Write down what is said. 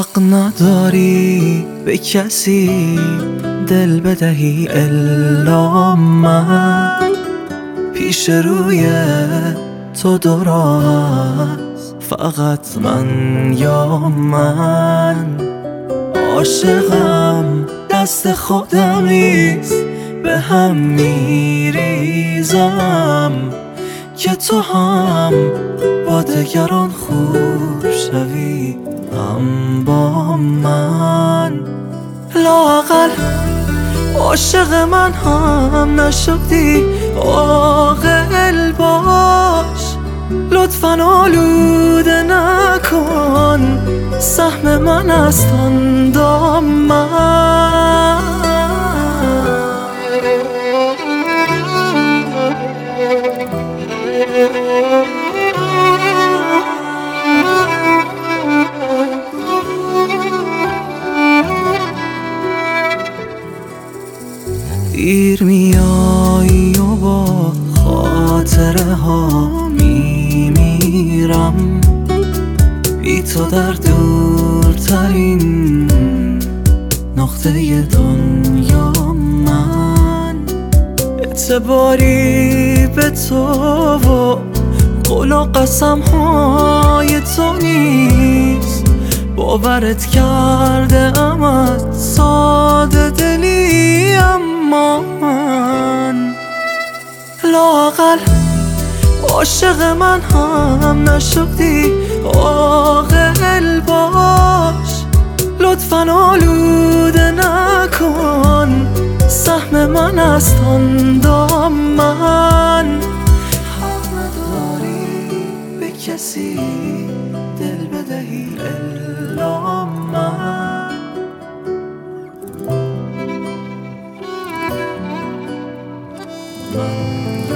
حق نداری به کسی دل بدهی الا من. پیش روی تو دو راه است، فقط من یا من. عاشقم دست خودمیست، به هم میریزم که تو هم با دگران خوب شوی، هم با من. لااقل عاشق من هم نشدی، عاقل باش. لطفاً آلوده نکن سهم من است آن دامن. دیر میایی و با خاطره ها میمیرم، بی تو در دورترین نقطه دنیا من. اعتباری به تو و قول و قسم های تو نیست، باورت کرده امت ساده دلی، اما من لااقل عاشق من هم نشدی، عاقل باش. لطفاً آلوده نکن سهم من است آن دامن. حق نداری به کسی دل بدهی الا من.